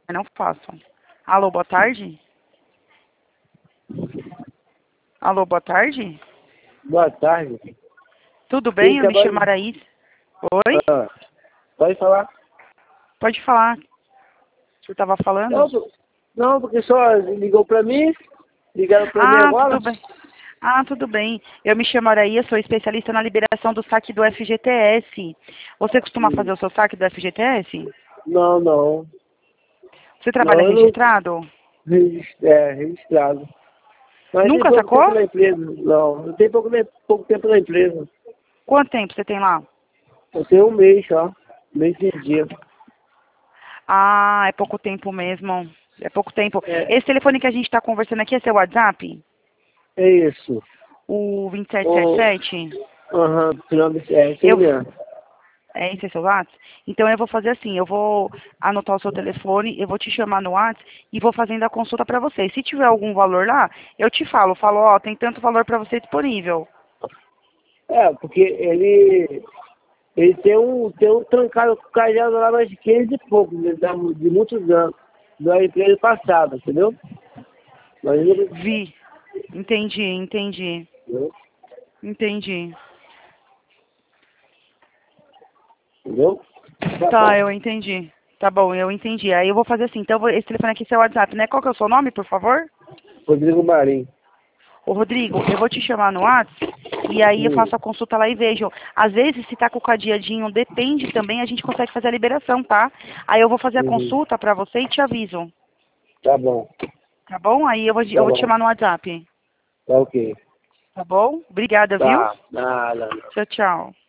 não faço. Alô, boa tarde? Alô, boa tarde? Boa tarde. Tudo bem? Quem Eu me chamo trabalha... Araís. Oi? Ah, pode falar? Pode falar. Você estava falando? Não, porque só ligou pra mim, ligaram pra mim Ah, agora. tudo bem. Ah, tudo bem. Eu me chamo Araí, sou especialista na liberação do saque do FGTS. Você costuma fazer o seu saque do FGTS? Não, não. Você trabalha Não, eu não registrado? registrado. Mas tem Nunca pouco tempo sacou? na empresa. Não, eu tenho pouco tempo na empresa. Quanto tempo você tem lá? Eu tenho um mês só. Um mês e dia. Ah, é pouco tempo mesmo. É pouco tempo. É, Esse telefone que a gente está conversando aqui é seu WhatsApp? é isso. O O, 2777? aham, é isso aí Eu, mesmo. esse é seu WhatsApp? Então eu vou fazer assim, eu vou anotar o seu telefone, eu vou te chamar no WhatsApp e vou fazendo a consulta para você. E se tiver algum valor lá, eu te falo, ó, tem tanto valor para você disponível. É, porque ele tem um trancado com cajado lá mais de 15 e pouco, de muitos anos, da empresa passada, entendeu? Mas ele, Vi. Entendi. Entendi. entendeu? Tá, eu entendi. Tá bom, eu entendi. Aí eu vou fazer assim, então esse telefone aqui é seu WhatsApp, né? Qual que é o seu nome, por favor? Rodrigo Marinho. Ô, Rodrigo, eu vou te chamar no WhatsApp e aí eu Hum, faço a consulta lá e vejo. Às vezes, se tá com o cadeadinho, depende também, a gente consegue fazer a liberação, tá? Aí eu vou fazer a uhum. consulta pra você e te aviso, Tá bom, tá bom? Aí eu tá vou te bom, chamar no WhatsApp, tá ok. tá bom? Obrigada, viu? Tá, nada. Tchau, tchau.